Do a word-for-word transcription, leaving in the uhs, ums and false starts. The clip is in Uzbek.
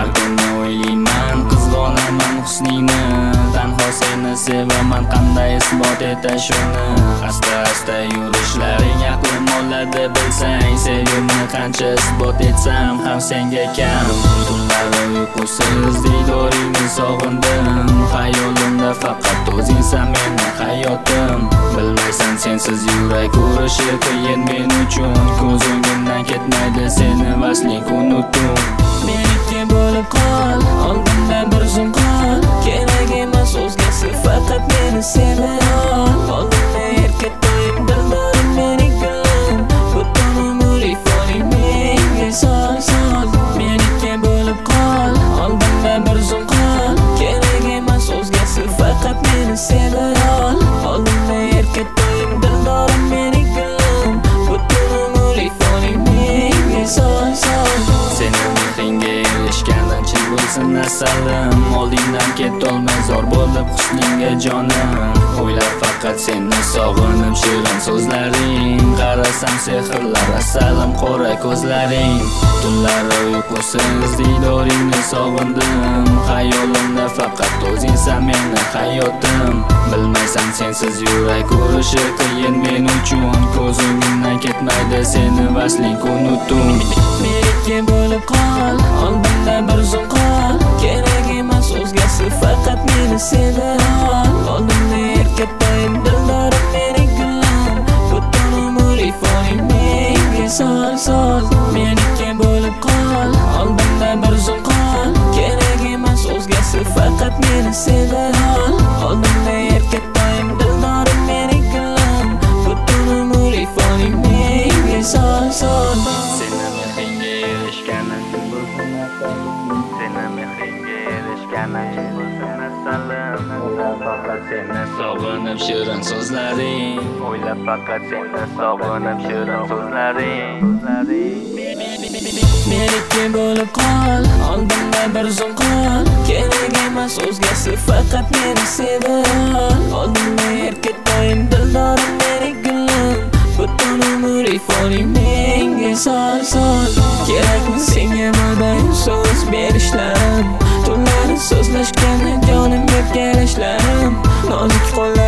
kuni o'ylayman, qizg'onaman husningni. Tanho seni sevaman, qanday isbot eta shuni. Asta-asta yurishlaring aqlim oladi bilsang, sevgimni qancha isbot etsam ham senga kam. Tunlari uyqusiz diydoringni sog'indim, hayolimda faqat o'zingsan meni hayotim. Bilmaysan sensiz yurak urishi qiyin men uchun, ko'z o'ngimdan ketmaydi seni vasling unutum. Meniki bo'lib qol, oldimda bir zum qol, kerak emas o'zgasi, faqat meni sevib ol. Oldimda erkak to'yim, dildorim meni gul, butun umr ifoning menga sol sol. Meniki bo'lib qol, oldimda bir zum qol, kerak emas o'zgasi, faqat meni sevib ol. Oldimda erkak to'yim, dildorim meni gul, butun umr ifoning menga sol sol. Seni mehringga erishganim chin bo'lsin asalim, oldingdan ketolmay zor bo'lib husningga jonim. O'ylab faqat seni sog'inib shirin so'zlaring, qarasam sehrlar asalim qora ko'zlaring. Tunlari uyqusiz diydoringni sog'indim, hayolimda faqat o'zingsan meni hayotim. Bilmaysan sensiz yurak urishi qiyin men uchun, ko'z o'ngimdan ketmaydi seni vasling unutum. Meniki bo'lib qol, oldimda bir zum qol, kerak emas o'zgasi, faqat meni sevib ol. Oldimda erkak to'yim, dildorim meni gul, butun umr ifoning menga sol sol. Meniki bo'lib qol, oldimda bir zum qol, kerak emas o'zgasi, faqat meni sevib ol. Oldimda erkak to'yim, dildorim meni gul, butun umr ifoning menga sol sol. Seni mehringga erishganim chin bo'lsin asalim, seni mehringga erishganim chin bo'lsin asalim. O'ylab faqat seni sog'inib shirin so'zlaring, o'ylab faqat seni sog'inib shirin so'zlaring. Meniki bo'lib qol, oldimda bir zum qol, kerak emas o'zgasi, faqat meni sevib ol. Oldimda erkak to'yim, dildorim meni gul, butun umr ifoning menga sol sol. Kerakmi senga mo'day so'z berishlarim, tunlari so'zlashganda jonim yo'q kelishlarim. Nozik qo'llar